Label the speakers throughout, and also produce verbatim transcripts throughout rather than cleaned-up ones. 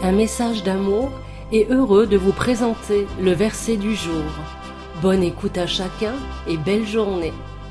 Speaker 1: un message d'amour et heureux de vous présenter le verset du jour. Bonne écoute à chacun et belle journée.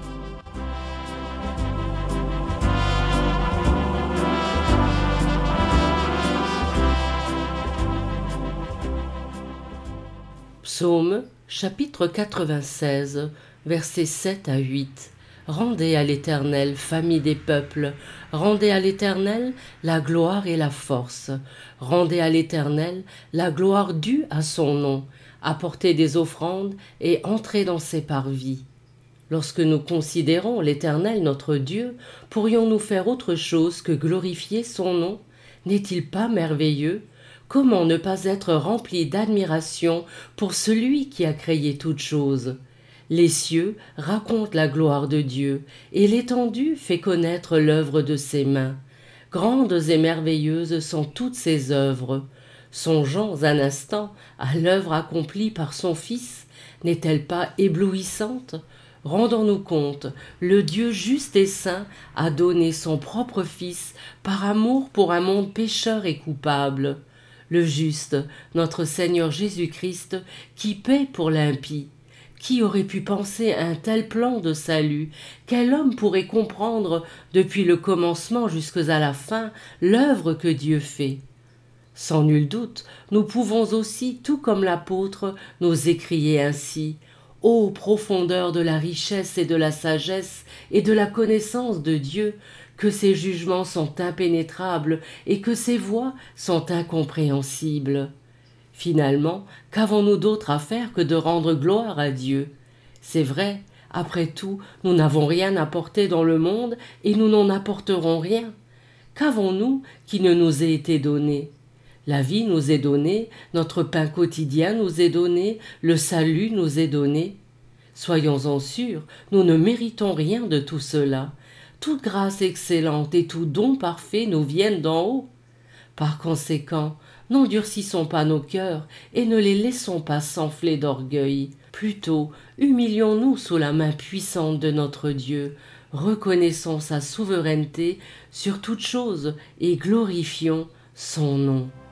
Speaker 1: Psaume, chapitre quatre-vingt-seize, versets sept à huit. Rendez à l'Éternel, famille des peuples, rendez à l'Éternel la gloire et la force. Rendez à l'Éternel la gloire due à son nom. Apportez des offrandes et entrez dans ses parvis. Lorsque nous considérons l'Éternel notre Dieu, pourrions-nous faire autre chose que glorifier son nom? N'est-il pas merveilleux? Comment ne pas être rempli d'admiration pour celui qui a créé toutes choses? Les cieux racontent la gloire de Dieu, et l'étendue fait connaître l'œuvre de ses mains. Grandes et merveilleuses sont toutes ses œuvres. Songeons un instant à l'œuvre accomplie par son Fils, n'est-elle pas éblouissante? Rendons-nous compte, le Dieu juste et saint a donné son propre Fils par amour pour un monde pécheur et coupable. Le juste, notre Seigneur Jésus-Christ, qui paie pour l'impie. Qui aurait pu penser à un tel plan de salut? Quel homme pourrait comprendre, depuis le commencement jusqu'à la fin, l'œuvre que Dieu fait? Sans nul doute, nous pouvons aussi, tout comme l'apôtre, nous écrier ainsi: « Ô profondeur de la richesse et de la sagesse et de la connaissance de Dieu, que ses jugements sont impénétrables et que ses voies sont incompréhensibles. » Finalement, qu'avons-nous d'autre à faire que de rendre gloire à Dieu? C'est vrai, après tout, nous n'avons rien apporté dans le monde et nous n'en apporterons rien. Qu'avons-nous qui ne nous ait été donné? La vie nous est donnée, notre pain quotidien nous est donné, le salut nous est donné. Soyons-en sûrs, nous ne méritons rien de tout cela. Toute grâce excellente et tout don parfait nous viennent d'en haut. Par conséquent, n'endurcissons pas nos cœurs et ne les laissons pas s'enfler d'orgueil. Plutôt, humilions-nous sous la main puissante de notre Dieu, reconnaissons sa souveraineté sur toute chose et glorifions son nom.